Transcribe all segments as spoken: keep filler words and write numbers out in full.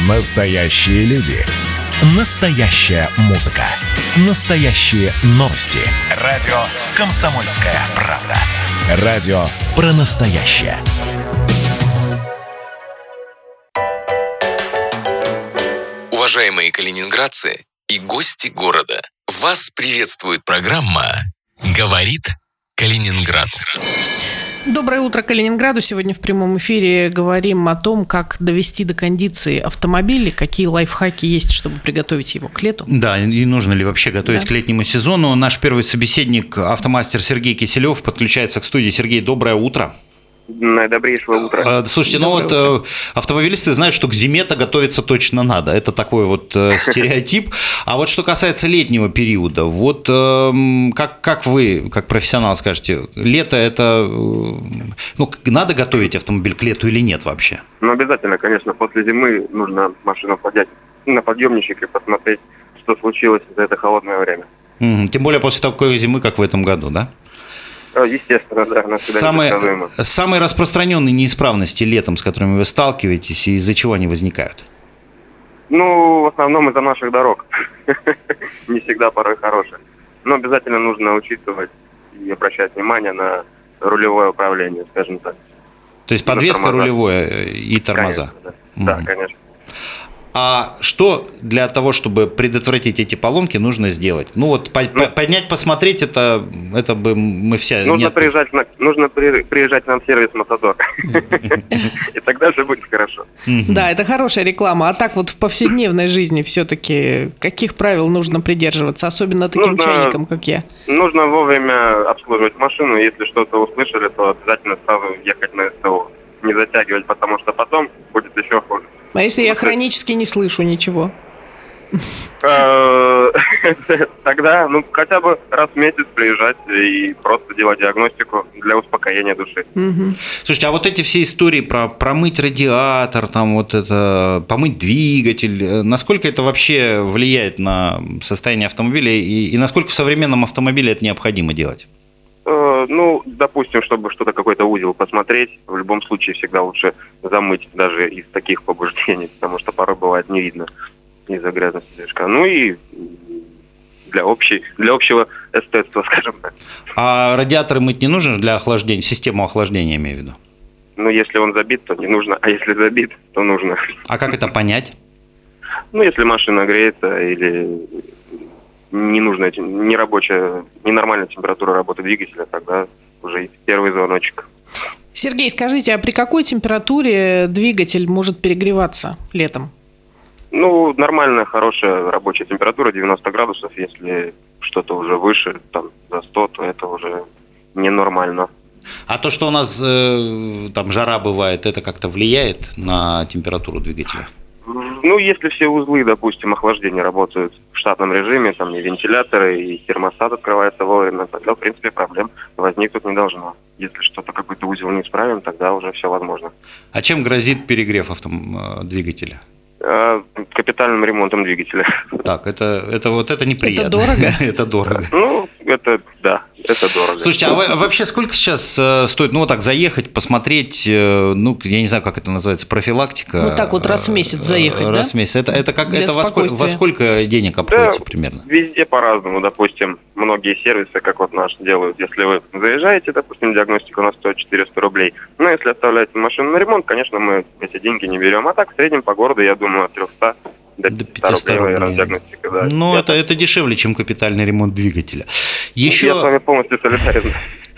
Настоящие люди. Настоящая музыка. Настоящие новости. Радио «Комсомольская правда». Радио про настоящее. Уважаемые калининградцы и гости города, вас приветствует программа «Говорит Калининград». Доброе утро Калининграду. Сегодня в прямом эфире говорим о том, как довести до кондиции автомобиль, какие лайфхаки есть, чтобы приготовить его к лету. Да, и нужно ли вообще готовить да. к летнему сезону. Наш первый собеседник, автомастер Сергей Киселев, подключается к студии. Сергей, доброе утро. Добрейшего утра. Слушайте, Доброе ну вот утро. Автомобилисты знают, что к зиме-то готовиться точно надо. Это такой вот стереотип. А вот что касается летнего периода, вот как, как вы, как профессионал, скажете, лето это... Ну, надо готовить автомобиль к лету или нет вообще? Ну, обязательно, конечно. После зимы нужно машину поднять на подъемничек и посмотреть, что случилось за это холодное время. Тем более после такой зимы, как в этом году, да? Естественно, да. На самые, самые распространенные неисправности летом, с которыми вы сталкиваетесь, и из-за чего они возникают? Ну, в основном из-за наших дорог. Не всегда порой хорошие. Но обязательно нужно учитывать и обращать внимание на рулевое управление, скажем так. То есть подвеска рулевое и тормоза? Конечно, да. Угу. Да, конечно. А что для того, чтобы предотвратить эти поломки, нужно сделать? Ну вот по- ну, поднять, посмотреть, это, это бы мы все... Нужно, нет... приезжать, на, нужно при, приезжать нам в сервис «Мотодор». И тогда же будет хорошо. Да, это хорошая реклама. А так вот в повседневной жизни все-таки каких правил нужно придерживаться, особенно таким чайникам, как я? Нужно вовремя обслуживать машину. Если что-то услышали, то обязательно сразу ехать на СТО. Не затягивать, потому что потом будет еще хуже. А если я хронически не слышу ничего? Тогда, ну, хотя бы раз в месяц приезжать и просто делать диагностику для успокоения души. Слушайте, а вот эти все истории про промыть радиатор, там вот это, помыть двигатель, насколько это вообще влияет на состояние автомобиля и, и насколько в современном автомобиле это необходимо делать? Ну, допустим, чтобы что-то, какой-то узел посмотреть, в любом случае всегда лучше замыть даже из таких побуждений, потому что порой бывает не видно из-за грязности движка. Ну и для, общей, для общего эстетства, скажем так. А радиаторы мыть не нужно для охлаждения, систему охлаждения, имею в виду? Ну, если он забит, то не нужно, а если забит, то нужно. А как это понять? Ну, если машина греется или... не нужная, нерабочая, ненормальная температура работы двигателя, тогда уже первый звоночек. Сергей, скажите, а при какой температуре двигатель может перегреваться летом? Ну, нормальная, хорошая рабочая температура, девяносто градусов. Если что-то уже выше, там, за сто, то это уже ненормально. А то, что у нас э, там жара бывает, это как-то влияет на температуру двигателя? Ну, если все узлы, допустим, охлаждения работают в штатном режиме, там и вентиляторы, и термостат открывается вовремя, тогда, в принципе, проблем возникнуть не должно. Если что-то, какой-то узел не исправим, тогда уже все возможно. А чем грозит перегрев автом... двигателя? Капитальным ремонтом двигателя. Так, это, это вот это неприятно. Это дорого? Это дорого. Ну, это, да, это дорого. Слушайте, а вообще сколько сейчас э, стоит, ну, вот так заехать, посмотреть, э, ну, я не знаю, как это называется, профилактика? Вот так вот раз в месяц заехать, раз да? Раз в месяц. Это, это, как, Для это во, сколько, во сколько денег обходится да, примерно? Везде по-разному. Допустим, многие сервисы, как вот наш, делают. Если вы заезжаете, допустим, диагностика у нас стоит четыреста рублей. Но если оставляете машину на ремонт, конечно, мы эти деньги не берем. А так, в среднем по городу, я думаю, от трехсот до пятисот рублей. Диагностика, да. Ну, это, это дешевле, чем капитальный ремонт двигателя. Еще... Я с вами полностью солидарен.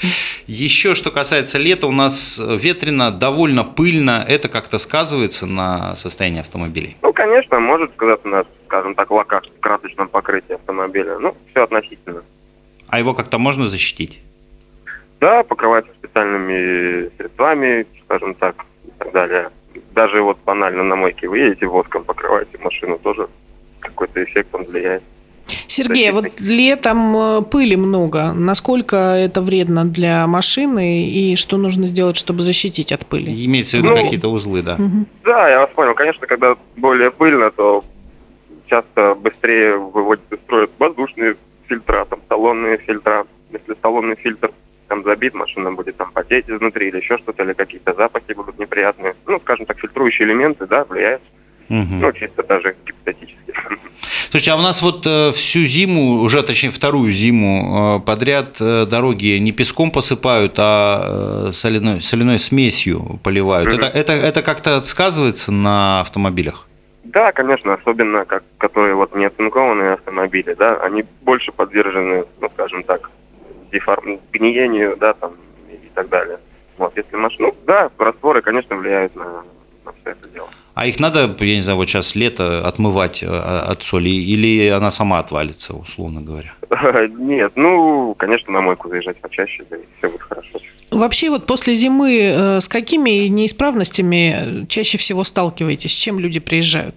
Еще, что касается лета, у нас ветрено, довольно пыльно. Это как-то сказывается на состоянии автомобилей? Ну, конечно, может сказаться на, скажем так, лаках, красочном покрытии автомобиля. Ну, все относительно. А его как-то можно защитить? Да, покрывается специальными средствами, скажем так, и так далее. Даже вот банально на мойке вы едете, воском покрываете машину, тоже какой-то эффект он влияет. Сергей, вот летом пыли много. Насколько это вредно для машины и что нужно сделать, чтобы защитить от пыли? Имеется в виду ну, какие-то узлы, да? Угу. Да, я вас понял. Конечно, когда более пыльно, то часто быстрее выводят из строя воздушные фильтра, там салонные фильтра. Если салонный фильтр там забит, машина будет там потеть изнутри или еще что-то, или какие-то запахи будут неприятные. Ну, скажем так, фильтрующие элементы, да, влияют. Угу. Ну, чисто даже гипотетически. Слушайте, а у нас вот всю зиму, уже точнее вторую зиму подряд дороги не песком посыпают, а соляной, соляной смесью поливают. Угу. Это, это, это как-то сказывается на автомобилях? Да, конечно, особенно как, которые вот не оцинкованные автомобили, да, они больше подвержены, ну, скажем так, деформ... гниению, да, там, и так далее. Вот, если машина, ну, да, растворы, конечно, влияют на, на все это дело. А их надо, я не знаю, вот сейчас лето отмывать от соли, или она сама отвалится, условно говоря? Нет, ну, конечно, на мойку заезжать почаще, да, и все будет хорошо. Вообще вот после зимы с какими неисправностями чаще всего сталкиваетесь? С чем люди приезжают?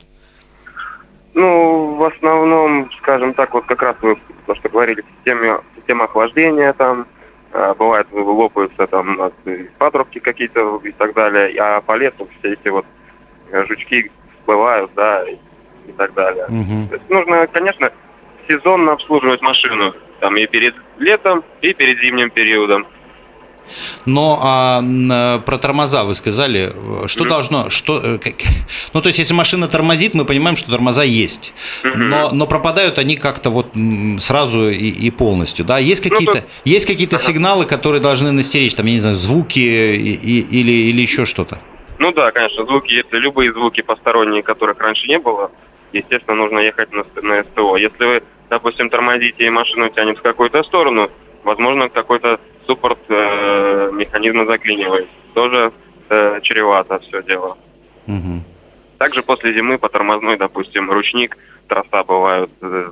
Ну, в основном, скажем так, вот как раз вы то, что говорили, система, система охлаждения там, бывает лопаются там патрубки какие-то и так далее, а по лету все эти вот жучки всплывают, да, и так далее. Угу. То есть нужно, конечно, сезонно обслуживать машину, там и перед летом, и перед зимним периодом. Но а, про тормоза вы сказали, что mm-hmm. должно, что, как, ну то есть если машина тормозит, мы понимаем, что тормоза есть, mm-hmm. но, но пропадают они как-то вот сразу и, и полностью, да? Есть какие-то, ну, то... есть какие-то ага. сигналы, которые должны настеречь, там я не знаю, звуки и, и, или или еще что-то? Ну да, конечно, звуки, если любые звуки посторонние, которых раньше не было, естественно, нужно ехать на, на СТО. Если вы, допустим, тормозите и машину тянет в какую-то сторону, возможно, какой-то суппорт э, механизма заклинивает. Тоже э, чревато все дело. Угу. Также после зимы по тормозной, допустим, ручник, троса бывают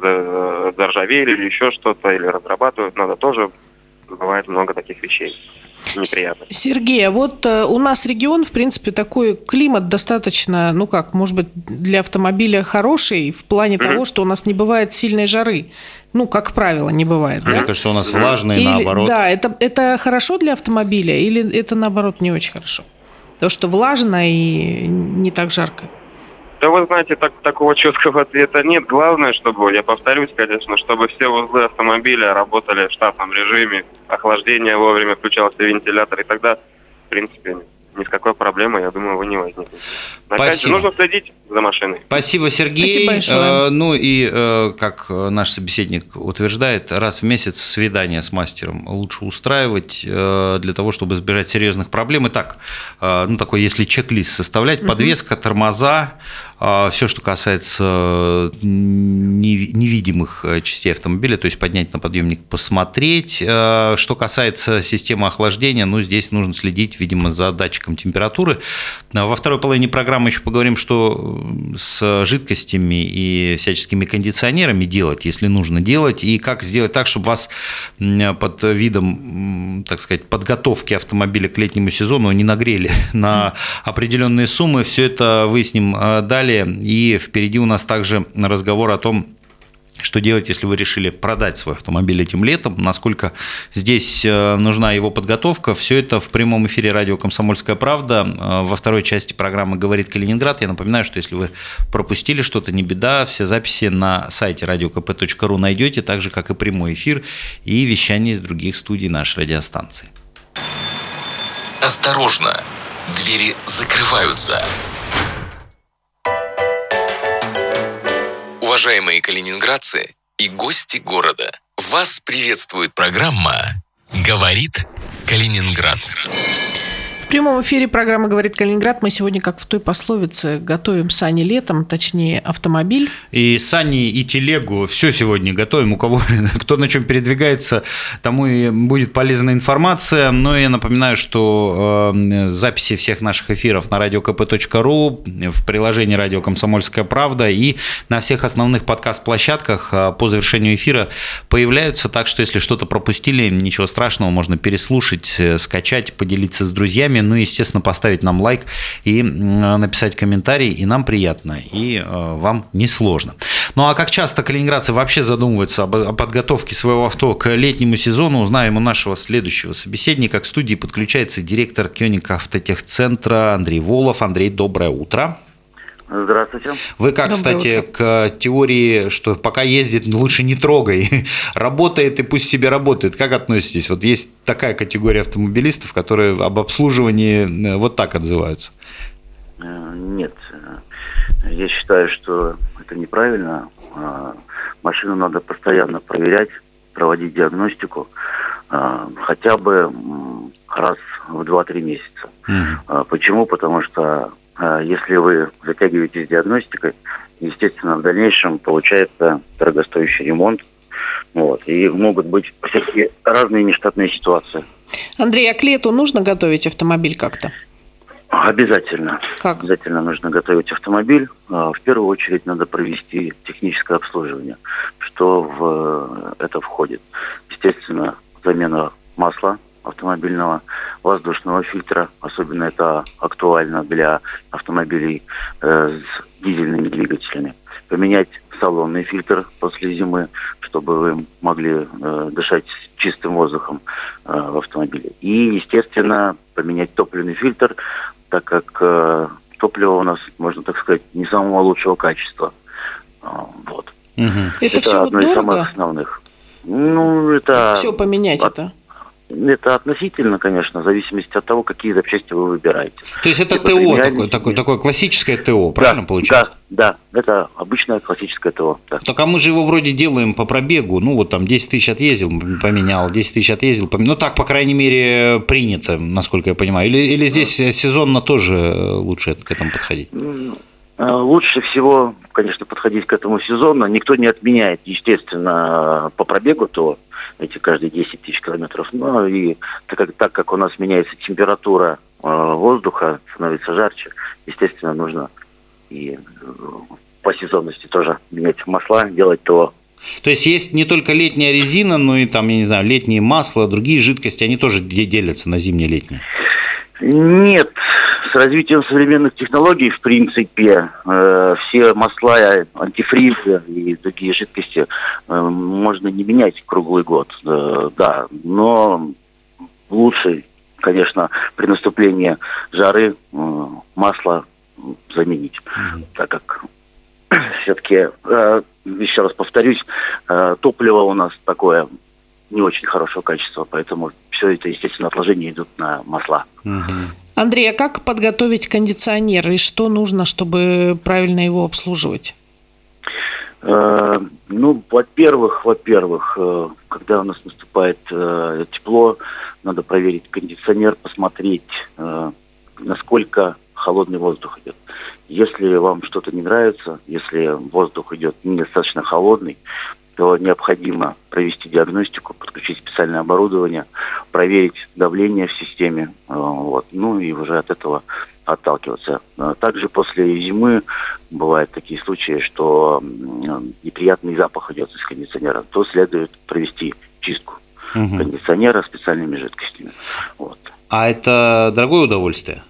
заржавели или еще что-то, или разрабатывают, надо тоже, бывает много таких вещей неприятных. Сергей, а вот э, у нас регион, в принципе, такой климат достаточно, ну как, может быть, для автомобиля хороший в плане mm-hmm. того, что у нас не бывает сильной жары. Ну, как правило, не бывает, mm-hmm. да? Мне кажется, у нас влажно и наоборот. Да, это, это хорошо для автомобиля или это, наоборот, не очень хорошо? То, что влажно и не так жарко. Да вы знаете, так, такого четкого ответа нет. Главное, чтобы, я повторюсь, конечно, чтобы все узлы автомобиля работали в штатном режиме, охлаждение вовремя, включался вентилятор, и тогда, в принципе, ни с какой проблемой, я думаю, вы не возникнете. Опять же, нужно следить за машиной. Спасибо, Сергей. Спасибо большое. Э, ну и, э, как наш собеседник утверждает, раз в месяц свидание с мастером лучше устраивать э, для того, чтобы избежать серьезных проблем. Итак, э, ну такой, если чек-лист составлять, угу. подвеска, тормоза, э, все, что касается невидимых частей автомобиля, то есть поднять на подъемник, посмотреть. Э, что касается системы охлаждения, ну здесь нужно следить, видимо, за датчиком температуры. Во второй половине программы еще поговорим, что с жидкостями и всяческими кондиционерами делать, если нужно делать, и как сделать так, чтобы вас под видом, так сказать, подготовки автомобиля к летнему сезону не нагрели на определенные суммы. Все это выясним далее. И впереди у нас также разговор о том, что делать, если вы решили продать свой автомобиль этим летом, насколько здесь нужна его подготовка. Все это в прямом эфире радио «Комсомольская правда». Во второй части программы «Говорит Калининград». Я напоминаю, что если вы пропустили что-то, не беда. Все записи на сайте радио ка пэ точка ру найдете, так же, как и прямой эфир и вещание из других студий нашей радиостанции. Осторожно! Двери закрываются. Уважаемые калининградцы и гости города, вас приветствует программа «Говорит Калининград». В прямом эфире программы «Говорит Калининград». Мы сегодня, как в той пословице, готовим сани летом, точнее автомобиль. И сани, и телегу, все сегодня готовим. У кого, кто на чем передвигается, тому и будет полезная информация. Но я напоминаю, что э, записи всех наших эфиров на радио ка пэ точка ру, в приложении «Радио Комсомольская правда» и на всех основных подкаст-площадках по завершению эфира появляются. Так что, если что-то пропустили, ничего страшного, можно переслушать, скачать, поделиться с друзьями. Ну и, естественно, поставить нам лайк и написать комментарий, и нам приятно, и вам не сложно. Ну а как часто калининградцы вообще задумываются о подготовке своего авто к летнему сезону, узнаем у нашего следующего собеседника. К студии подключается директор Кёник Автотехцентра Андрей Волов. Андрей, доброе утро. Здравствуйте. Вы как, Доброе кстати, утро. К теории, что пока ездит, лучше не трогай, работает и пусть себе работает, как относитесь? Вот есть такая категория автомобилистов, которые об обслуживании вот так отзываются. Нет. Я считаю, что это неправильно. Машину надо постоянно проверять, проводить диагностику, хотя бы раз в два-три месяца. Mm-hmm. Почему? Потому что если вы затягиваетесь с диагностикой, естественно, в дальнейшем получается дорогостоящий ремонт. Вот, и могут быть всякие разные нештатные ситуации. Андрей, а к лету нужно готовить автомобиль как-то? Обязательно. Как? Обязательно нужно готовить автомобиль. В первую очередь надо провести техническое обслуживание, что в это входит. Естественно, замена масла автомобильного, воздушного фильтра, особенно это актуально для автомобилей э, с дизельными двигателями. Поменять салонный фильтр после зимы, чтобы вы могли э, дышать чистым воздухом э, в автомобиле. И, естественно, поменять топливный фильтр, так как э, топливо у нас, можно так сказать, не самого лучшего качества. Э, вот. Угу. Это, это все одно дорого? из самых основных. Ну, это... Все поменять от... это? Это относительно, конечно, в зависимости от того, какие запчасти вы выбираете. То есть это типа ТО, такое, такое, такое классическое ТО, правильно да, получается? Да, да, это обычное классическое ТО. Да. Так а мы же его вроде делаем по пробегу, ну вот там десять тысяч отъездил, поменял, десять тысяч отъездил, поменял. Ну так, по крайней мере, принято, насколько я понимаю. Или, или здесь сезонно тоже лучше к этому подходить? Лучше всего, конечно, подходить к этому сезонно. Никто не отменяет, естественно, по пробегу ТО эти каждые десять тысяч километров. Ну и так как, так как у нас меняется температура э, воздуха, становится жарче, естественно, нужно и э, по сезонности тоже менять масла, делать ТО. То есть есть не только летняя резина, но и там, я не знаю, летние масла, другие жидкости, они тоже делятся на зимние и летние? Нет. С развитием современных технологий, в принципе, э, все масла, антифризы и другие жидкости э, можно не менять круглый год, э, да, но лучше, конечно, при наступлении жары э, масло заменить, mm-hmm. так как все-таки, э, еще раз повторюсь, э, топливо у нас такое не очень хорошего качества, поэтому все это, естественно, отложения идут на масла. Mm-hmm. Андрей, а как подготовить кондиционер и что нужно, чтобы правильно его обслуживать? Э, ну, во-первых, во-первых, э, когда у нас наступает э, тепло, надо проверить кондиционер, посмотреть, э, насколько холодный воздух идет. Если вам что-то не нравится, если воздух идет недостаточно холодный, то необходимо провести диагностику, подключить специальное оборудование, проверить давление в системе, вот, ну и уже от этого отталкиваться. Также после зимы бывают такие случаи, что неприятный запах идет из кондиционера, то следует провести чистку угу. кондиционера специальными жидкостями. Вот. А это дорогое удовольствие?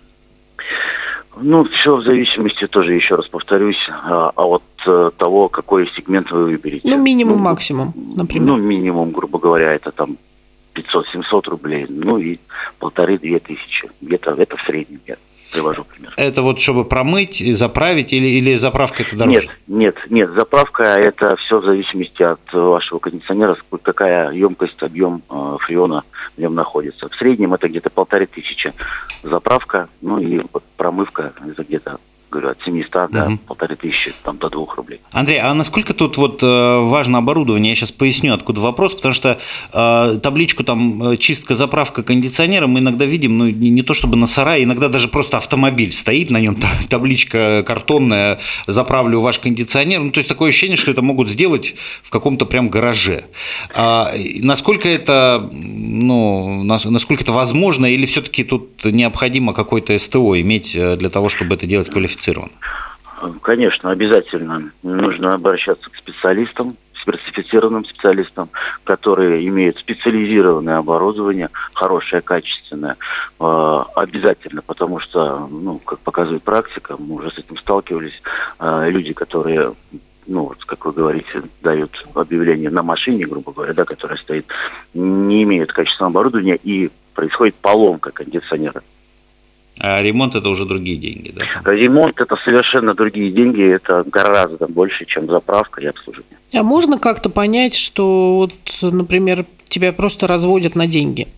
Ну, все в зависимости, тоже еще раз повторюсь, а, а от а, того, какой сегмент вы выберете. Ну, минимум-максимум, ну, например. Ну, минимум, грубо говоря, это там пятьсот-семьсот рублей, ну и полторы-две тысячи. Где-то это в среднем я привожу пример. Это вот чтобы промыть и заправить, или, или заправка это дороже? Нет, нет, нет, заправка это все в зависимости от вашего кондиционера, какая емкость, объем э, фреона в нем находится. В среднем это где-то полторы тысячи заправка, ну и вот промывка это где-то, говорю, от семисот до угу. полторы тысячи, там до двух рублей. Андрей, а насколько тут вот важно оборудование? Я сейчас поясню, откуда вопрос, потому что э, табличку там чистка, заправка кондиционера мы иногда видим, ну не, не то чтобы на сарае, иногда даже просто автомобиль стоит, на нем табличка картонная, заправлю ваш кондиционер, ну то есть такое ощущение, что это могут сделать в каком-то прям гараже. А, насколько это, ну, насколько это возможно, или все-таки тут необходимо какое-то СТО иметь для того, чтобы это делать квалифицированно? Конечно, обязательно нужно обращаться к специалистам, сертифицированным специалистам, которые имеют специализированное оборудование, хорошее, качественное, обязательно, потому что, ну, как показывает практика, мы уже с этим сталкивались, люди, которые, ну, вот, как вы говорите, дают объявление на машине, грубо говоря, да, которая стоит, не имеют качественного оборудования, и происходит поломка кондиционера. А ремонт – это уже другие деньги, да? Ремонт – это совершенно другие деньги, это гораздо больше, чем заправка и обслуживание. А можно как-то понять, что, вот, например, тебя просто разводят на деньги?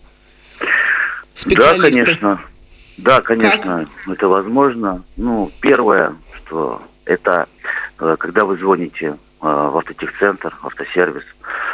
Специалисты? Да, конечно. Да, конечно, как? Это возможно. Ну, первое, что Это когда вы звоните в автотехцентр, автосервис,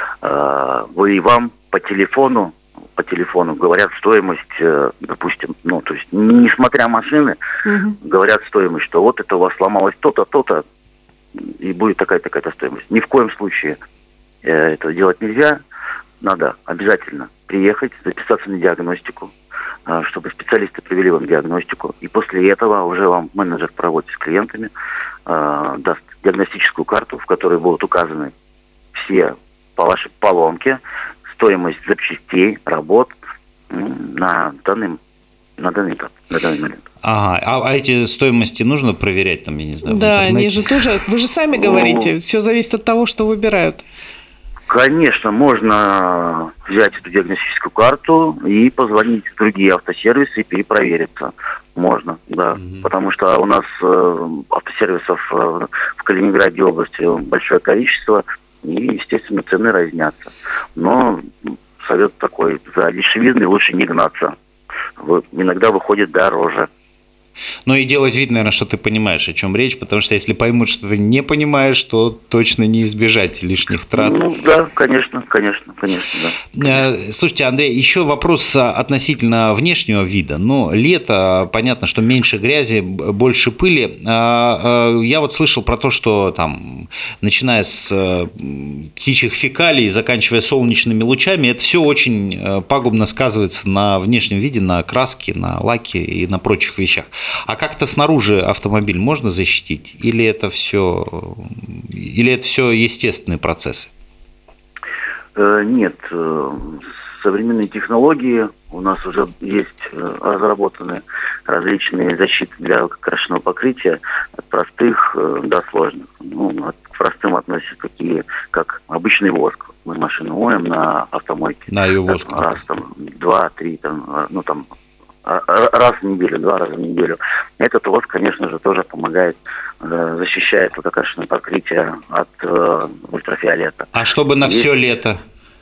вы и вам по телефону, по телефону говорят стоимость, допустим, ну, то есть, несмотря машины, угу. говорят стоимость, что вот это у вас сломалось то-то, то-то, и будет такая-такая-то стоимость. Ни в коем случае это делать нельзя. Надо обязательно приехать, записаться на диагностику, чтобы специалисты провели вам диагностику. И после этого уже вам менеджер по работе с клиентами даст диагностическую карту, в которой будут указаны все по вашей поломке, стоимость запчастей, работ на данный, на данный этап, на данный момент. Ага, а, а эти стоимости нужно проверять там, я не знаю, да, они же тоже, вы же сами говорите, ну, все зависит от того, что выбирают. Конечно, можно взять эту диагностическую карту и позвонить в другие автосервисы и перепровериться. Можно, да. Mm-hmm. Потому что у нас э, автосервисов э, в Калининграде области большое количество, и, естественно, цены разнятся. Но совет такой, за дешевизной лучше не гнаться. Вот, иногда выходит дороже. Ну и делать вид, наверное, что ты понимаешь, о чем речь, потому что если поймут, что ты не понимаешь, то точно не избежать лишних трат. Ну да, конечно, конечно, конечно, да. Слушайте, Андрей, еще вопрос относительно внешнего вида. Ну, лето, понятно, что меньше грязи, больше пыли. Я вот слышал про то, что там, начиная с птичьих фекалий, заканчивая солнечными лучами, это все очень пагубно сказывается на внешнем виде, на краске, на лаке и на прочих вещах. А как-то снаружи автомобиль можно защитить? Или это все, или это все естественные процессы? Нет. Современные технологии, у нас уже есть разработаны различные защиты для лакокрасочного покрытия от простых до сложных. Ну, к простым относятся такие, как обычный воск. Мы машину моем на автомойке. На ее воск. Раз, там, два, три, там, ну, там, раз в неделю, два раза в неделю. Этот воск, конечно же, тоже помогает, э, защищает лакокрасочное покрытие от э, ультрафиолета. А чтобы на есть... все лето?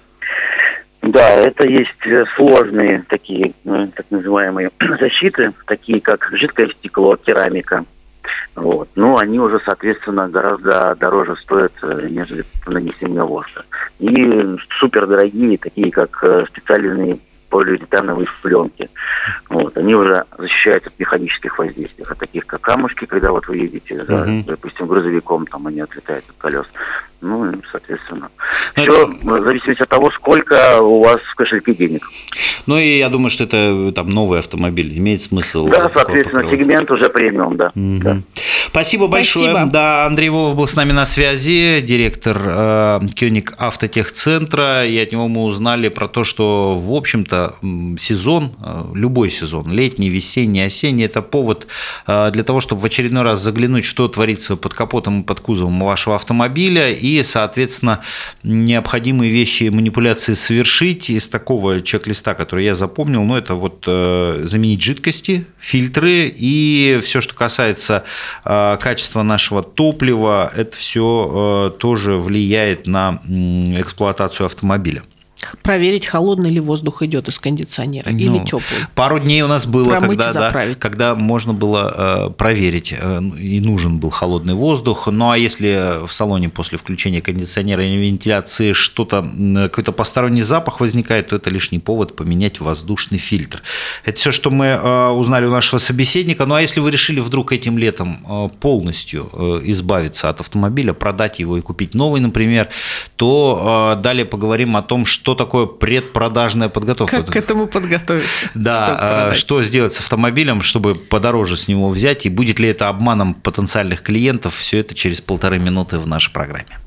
Да, это есть сложные такие, ну, так называемые защиты, такие как жидкое стекло, керамика. Вот. Ну, они уже, соответственно, гораздо дороже стоят, нежели нанесение воска. И супердорогие, такие как специальные полиуретановые пленки. Вот. Они уже защищают от механических воздействий, от таких как камушки, когда вот вы едете, за, uh-huh. допустим, грузовиком, там они отлетают от колес. Ну, и, соответственно, Но все это... в зависимости от того, сколько у вас в кошельке денег. Ну, и я думаю, что это там новый автомобиль, имеет смысл. Да, соответственно, сегмент уже премиум, да. Uh-huh. да. Спасибо большое. Спасибо. Да, Андрей Волов был с нами на связи, директор э, Кёник Автотехцентра, и от него мы узнали про то, что, в общем-то, сезон, любой сезон, летний, весенний, осенний, это повод для того, чтобы в очередной раз заглянуть, что творится под капотом и под кузовом вашего автомобиля, и, соответственно, необходимые вещи, манипуляции совершить из такого чек-листа, который я запомнил, ну, это вот заменить жидкости, фильтры и все, что касается качества нашего топлива, это все тоже влияет на эксплуатацию автомобиля. Проверить, холодный ли воздух идет из кондиционера ну, или теплый. Пару дней у нас было, Промыть, когда, да, когда можно было э, проверить, э, и нужен был холодный воздух. Ну а если в салоне после включения кондиционера и вентиляции что-то, какой-то посторонний запах возникает, то это лишний повод поменять воздушный фильтр. Это все, что мы э, узнали у нашего собеседника. Ну а если вы решили вдруг этим летом э, полностью э, избавиться от автомобиля, продать его и купить новый, например, то э, далее поговорим о том, что такое предпродажная подготовка. Как к этому подготовиться? Да, что сделать с автомобилем, чтобы подороже с него взять, и будет ли это обманом потенциальных клиентов, все это через полторы минуты в нашей программе.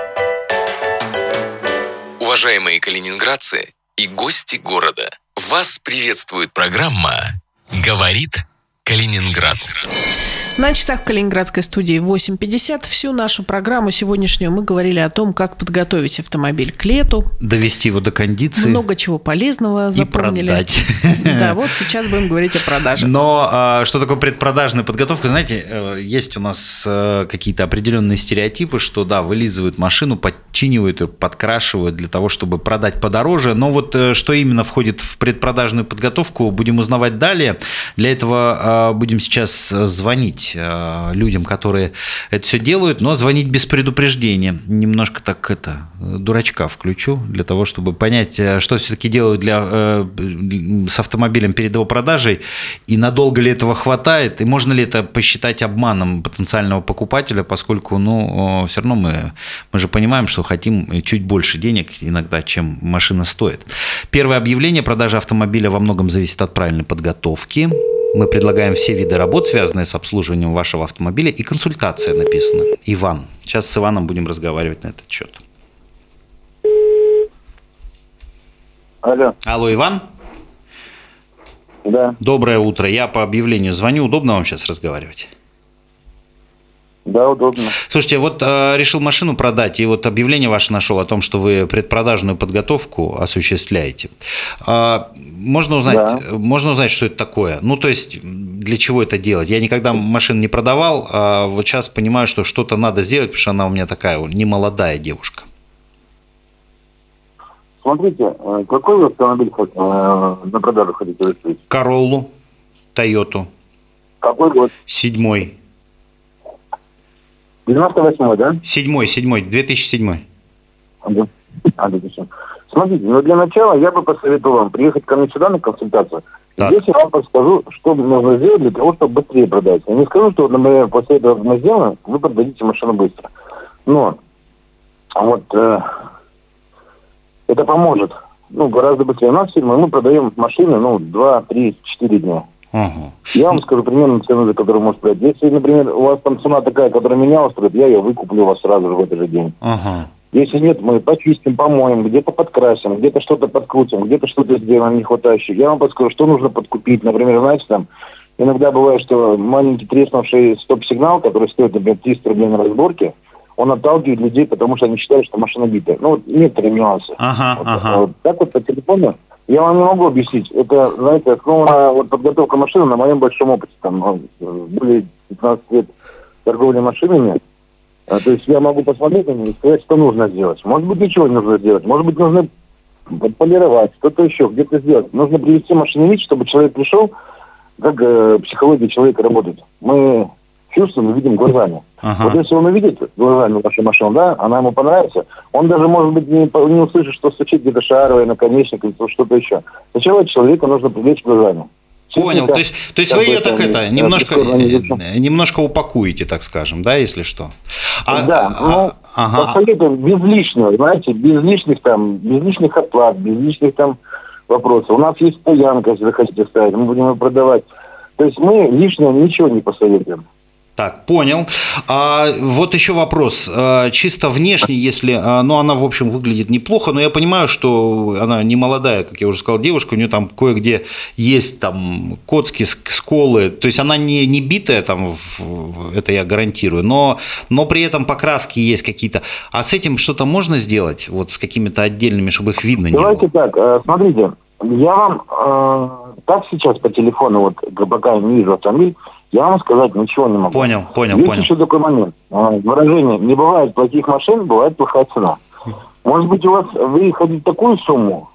Уважаемые калининградцы и гости города, вас приветствует программа «Говорит Калининград». На часах в Калининградской студии восемь пятьдесят. Всю нашу программу сегодняшнюю мы говорили о том, как подготовить автомобиль к лету. Довести его до кондиции. Много чего полезного запомнили. И продать. Да, вот сейчас будем говорить о продаже. Но что такое предпродажная подготовка? Знаете, есть у нас какие-то определенные стереотипы, что, да, вылизывают машину, подчинивают ее, подкрашивают для того, чтобы продать подороже. Но вот что именно входит в предпродажную подготовку, будем узнавать далее. Для этого будем сейчас звонить звонить э, людям, которые это все делают, но звонить без предупреждения. Немножко так это дурачка включу для того, чтобы понять, что все-таки делают для, э, с автомобилем перед его продажей, и надолго ли этого хватает, и можно ли это посчитать обманом потенциального покупателя, поскольку, ну, все равно мы, мы же понимаем, что хотим чуть больше денег иногда, чем машина стоит. Первое объявление: продажа автомобиля во многом зависит от правильной подготовки. Мы предлагаем все виды работ, связанные с обслуживанием вашего автомобиля, и консультация написана. Иван. Сейчас с Иваном будем разговаривать на этот счет. Алло. Алло, Иван? Да. Доброе утро. Я по объявлению звоню. Удобно вам сейчас разговаривать? Да, удобно. Слушайте, вот э, решил машину продать, и вот объявление ваше нашел о том, что вы предпродажную подготовку осуществляете. Э, можно узнать, да. можно узнать, что это такое? Ну, то есть, для чего это делать? Я никогда машин не продавал, а вот сейчас понимаю, что что-то надо сделать, потому что она у меня такая немолодая девушка. Смотрите, какой вы автомобиль э, на продажу хотите выставить? Короллу, Тойоту. Какой год? Седьмой. девяносто восьмой, да? Седьмой, седьмой, две тысячи седьмой. А, да. А, да, Смотрите, ну для начала я бы посоветовал вам приехать ко мне сюда на консультацию. Так. Здесь я вам подскажу, что нужно сделать для того, чтобы быстрее продать. Я не скажу, что, например, после этого мы сделаем, вы продадите машину быстро. Но вот э, это поможет. Ну, гораздо быстрее. У нас фирма, мы продаем машины, ну, два, три, четыре дня. Ага. Я вам скажу примерно цену, за которую можно продать. Если, например, у вас там цена такая, которая меня устроит, я ее выкуплю у вас сразу же в этот же день. Ага. Если нет, мы почистим, помоем, где-то подкрасим, где-то что-то подкрутим, где-то что-то сделаем не хватающее. Я вам подскажу, что нужно подкупить. Например, знаете, там иногда бывает, что маленький треснувший стоп-сигнал, который стоит, например, триста рублей на разборке, он отталкивает людей, потому что они считают, что машина битая. Ну, вот некоторые нюансы. Ага, вот, ага. Вот так вот по телефону я вам не могу объяснить. Это, знаете, основана вот подготовка машины на моем большом опыте. Там более пятнадцать лет торговли машинами. А, то есть я могу посмотреть на них и сказать, что нужно сделать. Может быть, ничего не нужно сделать. Может быть, нужно полировать, что-то еще, где-то сделать. Нужно привести машину в вид, чтобы человек пришел, как э, психология человека работает. Мы чувствуем, видим глазами. Ага. Вот если он увидит глазами вашу машину, да, она ему понравится, он даже, может быть, не, не услышит, что стучит где-то шаровый наконечник или что-то еще. Сначала человека нужно привлечь глазами. Понял. То есть, то есть вы ее так это немножко, немножко упакуете, так скажем, да, если что. А, да, а, ну, ага. посоветуем без лишнего, знаете, без лишних там, без лишних оплат, без лишних там вопросов. У нас есть стоянка, если вы хотите ставить, мы будем ее продавать. То есть мы лишнего ничего не посоветуем. Так, понял. А, вот еще вопрос. А, чисто внешне, если... А, ну, она, в общем, выглядит неплохо, но я понимаю, что она не молодая, как я уже сказал, девушка, у нее там кое-где есть там коцки, сколы, то есть она не, не битая, там, в, это я гарантирую, но, но при этом покраски есть какие-то. А с этим что-то можно сделать, вот с какими-то отдельными, чтобы их видно Давайте не было? так, смотрите, я вам э, так сейчас по телефону, вот пока я не вижу автомобиль, я вам сказать ничего не могу. Понял, понял, Есть понял. еще такой момент. Выражение: не бывает плохих машин, бывает плохая цена. Может быть, у вас вы хотите такую сумму,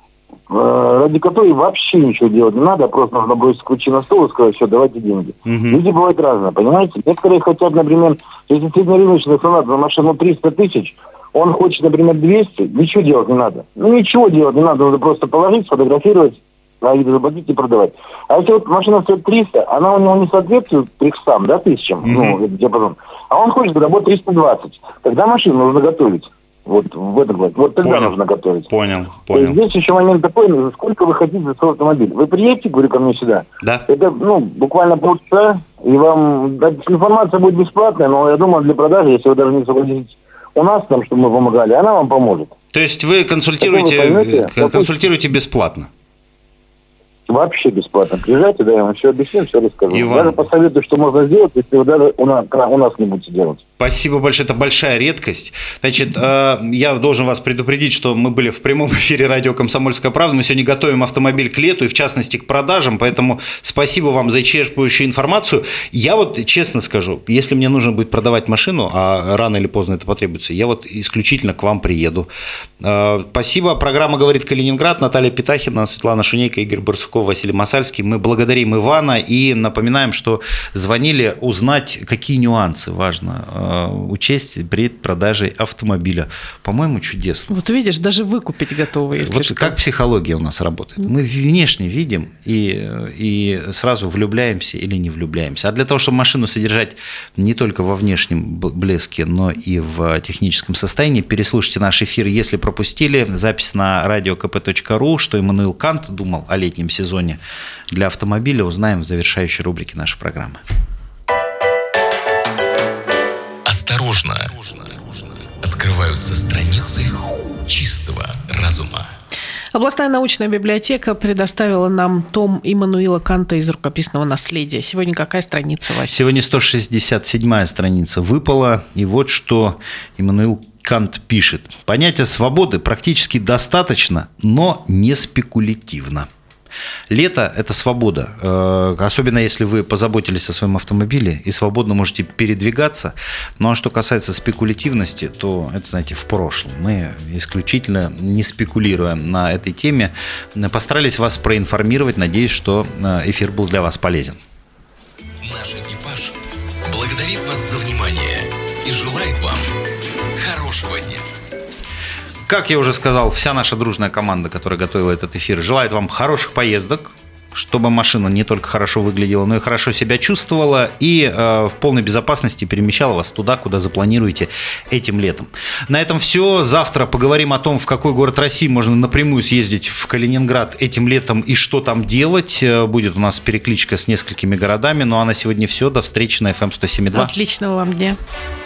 ради которой вообще ничего делать не надо, просто нужно бросить ключи на стол и сказать: все, давайте деньги. Угу. Люди бывают разные, понимаете? Некоторые хотят, например, если среднерыночная цена на машину триста тысяч, он хочет, например, двести, ничего делать не надо. Ну, ничего делать не надо, нужно просто положить, сфотографировать, а их заплатить и продавать. А если вот машина стоит триста, она у него не соответствует трехстам, да, тысячам, mm-hmm. ну, это диапазон, а он хочет работать триста двадцать, тогда машину нужно готовить. Вот в этом вот, вот тогда понял. нужно готовить. Понял, понял. понял. Здесь еще момент такой: сколько вы хотите за свой автомобиль. Вы приедете, говорю, ко мне сюда. Да. Это, ну, буквально полчаса, и вам да, информация будет бесплатная, но я думаю, для продажи, если вы даже не согласитесь у нас там, чтобы мы помогали, она вам поможет. То есть вы консультируете, вы поймете, консультируете бесплатно? Вообще бесплатно. Приезжайте, да, я вам все объясню, все расскажу. Иван. Даже посоветую, что можно сделать, если вы даже у нас, у нас не будете делать. Спасибо большое, это большая редкость. Значит, я должен вас предупредить, что мы были в прямом эфире радио «Комсомольская правда». Мы сегодня готовим автомобиль к лету и, в частности, к продажам, поэтому спасибо вам за исчерпывающую информацию. Я вот честно скажу, если мне нужно будет продавать машину, а рано или поздно это потребуется, я вот исключительно к вам приеду. Спасибо. Программа «Говорит Калининград». Наталья Питахина, Светлана Шунейко, Игорь Барсуков, Василий Масальский. Мы благодарим Ивана и напоминаем, что звонили узнать, какие нюансы важно учесть при продаже автомобиля. По-моему, чудесно. Вот видишь, даже выкупить готовы, если вот что. Как психология у нас работает. Мы внешне видим и, и сразу влюбляемся или не влюбляемся. А для того, чтобы машину содержать не только во внешнем блеске, но и в техническом состоянии, переслушайте наш эфир, если пропустили. Запись на радио ка пэ точка ру, что Иммануил Кант думал о летнем сезоне для автомобиля, узнаем в завершающей рубрике нашей программы. Осторожно! Открываются страницы чистого разума. Областная научная библиотека предоставила нам том Иммануила Канта из рукописного наследия. Сегодня какая страница, Вася? Сегодня сто шестьдесят седьмая страница выпала, и вот что Иммануил Кант пишет. Понятие свободы практически достаточно, но не спекулятивно. Лето – это свобода, особенно если вы позаботились о своем автомобиле и свободно можете передвигаться. Ну а что касается спекулятивности, то это, знаете, в прошлом. Мы исключительно не спекулируем на этой теме. Постарались вас проинформировать, надеюсь, что эфир был для вас полезен. Наш экипаж благодарит вас за внимание и желает вам хорошего дня. Как я уже сказал, вся наша дружная команда, которая готовила этот эфир, желает вам хороших поездок, чтобы машина не только хорошо выглядела, но и хорошо себя чувствовала и э, в полной безопасности перемещала вас туда, куда запланируете этим летом. На этом все. Завтра поговорим о том, в какой город России можно напрямую съездить в Калининград этим летом и что там делать. Будет у нас перекличка с несколькими городами. Ну а на сегодня все. До встречи на эф эм сто семь и два. Отличного вам дня.